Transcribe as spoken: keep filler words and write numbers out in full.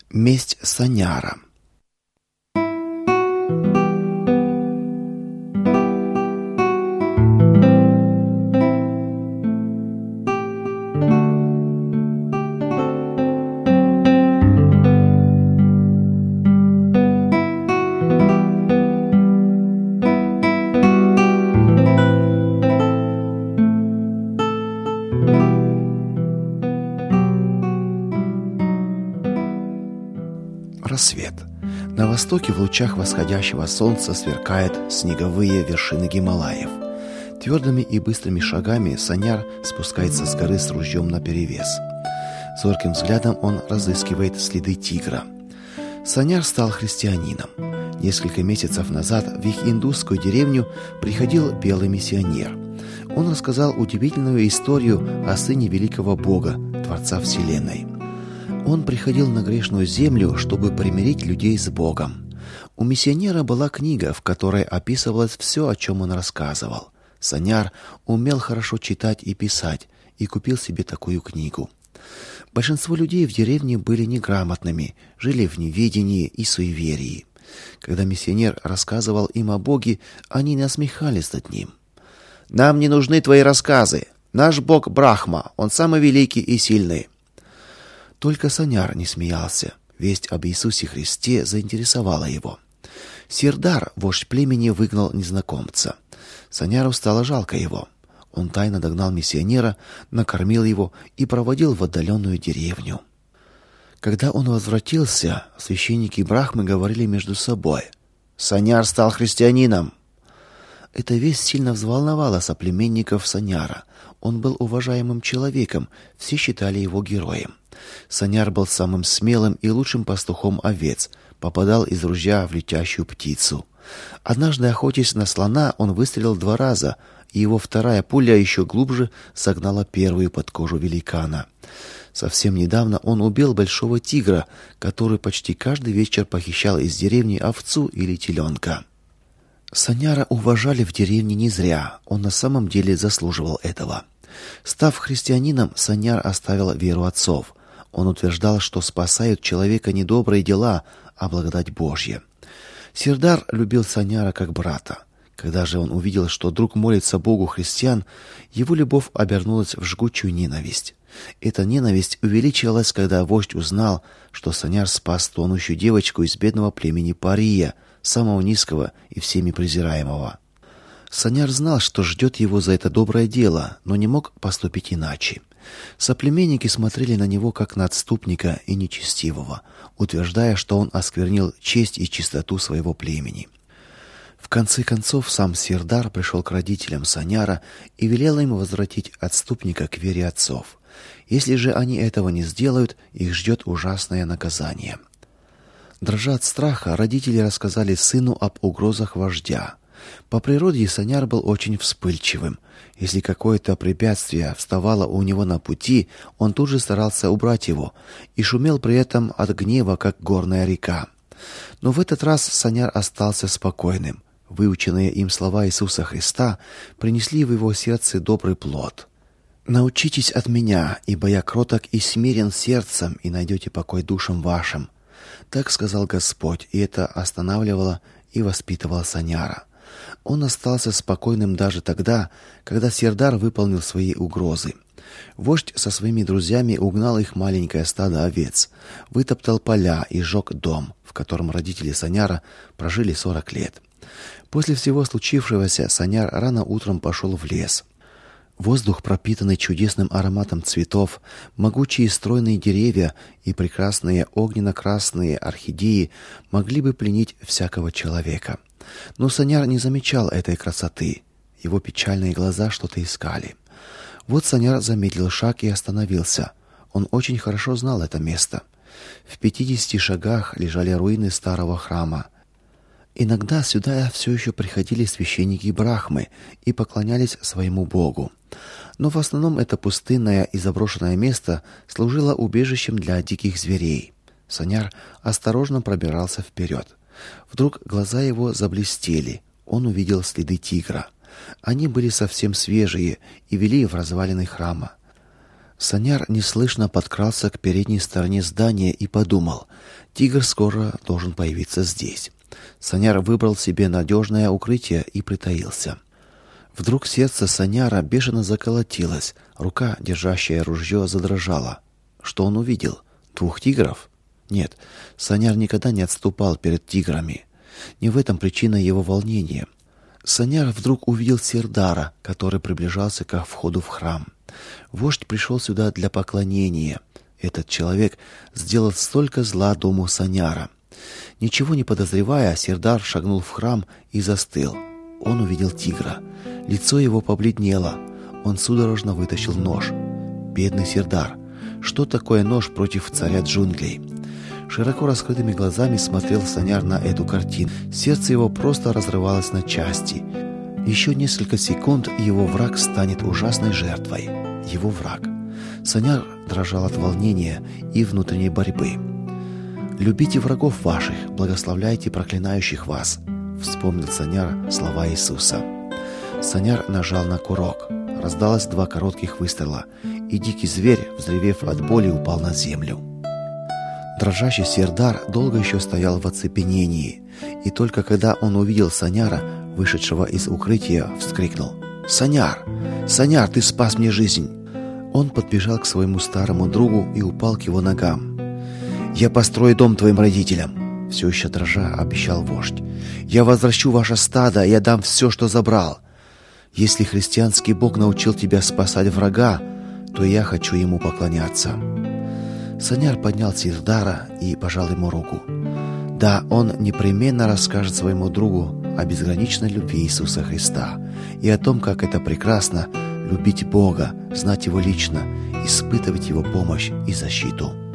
Месть Саняра. Рассвет. На востоке в лучах восходящего солнца сверкают снеговые вершины Гималаев. Твердыми и быстрыми шагами Саняр спускается с горы с ружьем наперевес. Зорким взглядом он разыскивает следы тигра. Саняр стал христианином. Несколько месяцев назад в их индусскую деревню приходил белый миссионер. Он рассказал удивительную историю о сыне великого Бога, Творца Вселенной. Он приходил на грешную землю, чтобы примирить людей с Богом. У миссионера была книга, в которой описывалось все, о чем он рассказывал. Саняр умел хорошо читать и писать, и купил себе такую книгу. Большинство людей в деревне были неграмотными, жили в неведении и суеверии. Когда миссионер рассказывал им о Боге, они насмехались над ним. «Нам не нужны твои рассказы. Наш Бог Брахма, он самый великий и сильный». Только Саняр не смеялся. Весть об Иисусе Христе заинтересовала его. Сирдар, вождь племени, выгнал незнакомца. Саняру стало жалко его. Он тайно догнал миссионера, накормил его и проводил в отдаленную деревню. Когда он возвратился, священники Брахмы говорили между собой: «Саняр стал христианином». Эта весть сильно взволновала соплеменников Саняра. Он был уважаемым человеком, все считали его героем. Саняр был самым смелым и лучшим пастухом овец, попадал из ружья в летящую птицу. Однажды, охотясь на слона, он выстрелил два раза, и его вторая пуля еще глубже загнала первую под кожу великана. Совсем недавно он убил большого тигра, который почти каждый вечер похищал из деревни овцу или теленка. Саняра уважали в деревне не зря, он на самом деле заслуживал этого. Став христианином, Саняр оставил веру отцов. Он утверждал, что спасают человека не добрые дела, а благодать Божья. Сирдар любил Саняра как брата. Когда же он увидел, что друг молится Богу христиан, его любовь обернулась в жгучую ненависть. Эта ненависть увеличилась, когда вождь узнал, что Саняр спас тонущую девочку из бедного племени Пария, самого низкого и всеми презираемого. Саняр знал, что ждет его за это доброе дело, но не мог поступить иначе. Соплеменники смотрели на него как на отступника и нечестивого, утверждая, что он осквернил честь и чистоту своего племени. В конце концов, сам Сирдар пришел к родителям Саняра и велел им возвратить отступника к вере отцов. Если же они этого не сделают, их ждет ужасное наказание. Дрожа от страха, родители рассказали сыну об угрозах вождя. По природе Саняр был очень вспыльчивым. Если какое-то препятствие вставало у него на пути, он тут же старался убрать его и шумел при этом от гнева, как горная река. Но в этот раз Саняр остался спокойным. Выученные им слова Иисуса Христа принесли в его сердце добрый плод. «Научитесь от меня, ибо я кроток и смирен сердцем, и найдете покой душам вашим». Так сказал Господь, и это останавливало и воспитывало Саняра. Он остался спокойным даже тогда, когда Сирдар выполнил свои угрозы. Вождь со своими друзьями угнал их маленькое стадо овец, вытоптал поля и сжег дом, в котором родители Саняра прожили сорок лет. После всего случившегося Саняр рано утром пошел в лес. Воздух, пропитанный чудесным ароматом цветов, могучие стройные деревья и прекрасные огненно-красные орхидеи могли бы пленить всякого человека. Но Саняр не замечал этой красоты. Его печальные глаза что-то искали. Вот Саняр замедлил шаг и остановился. Он очень хорошо знал это место. В пятидесяти шагах лежали руины старого храма. Иногда сюда все еще приходили священники Брахмы и поклонялись своему богу. Но в основном это пустынное и заброшенное место служило убежищем для диких зверей. Саняр осторожно пробирался вперед. Вдруг глаза его заблестели. Он увидел следы тигра. Они были совсем свежие и вели в развалины храма. Саняр неслышно подкрался к передней стороне здания и подумал: тигр скоро должен появиться здесь. Саняр выбрал себе надежное укрытие и притаился. Вдруг сердце Саняра бешено заколотилось, рука, держащая ружье, задрожала. Что он увидел? Двух тигров? Нет, Саняр никогда не отступал перед тиграми. Не в этом причина его волнения. Саняр вдруг увидел Сердара, который приближался к входу в храм. Вождь пришел сюда для поклонения. Этот человек сделал столько зла дому Саняра. Ничего не подозревая, Сердар шагнул в храм и застыл. Он увидел тигра. Лицо его побледнело. Он судорожно вытащил нож. Бедный Сердар. Что такое нож против царя джунглей? Широко раскрытыми глазами смотрел Саняр на эту картину. Сердце его просто разрывалось на части. Еще несколько секунд, и его враг станет ужасной жертвой. Его враг. Саняр дрожал от волнения и внутренней борьбы. «Любите врагов ваших, благословляйте проклинающих вас», — вспомнил Саняр слова Иисуса. Саняр нажал на курок. Раздалось два коротких выстрела, и дикий зверь, взревев от боли, упал на землю. Дрожащий Сердар долго еще стоял в оцепенении, и только когда он увидел Саняра, вышедшего из укрытия, вскрикнул: «Саняр! Саняр, ты спас мне жизнь!» Он подбежал к своему старому другу и упал к его ногам. «Я построю дом твоим родителям!» Все еще дрожа обещал вождь. «Я возвращу ваше стадо, и я дам все, что забрал. Если христианский Бог научил тебя спасать врага, то я хочу ему поклоняться». Саняр поднял Сердара и пожал ему руку. Да, он непременно расскажет своему другу о безграничной любви Иисуса Христа и о том, как это прекрасно любить Бога, знать Его лично, испытывать Его помощь и защиту.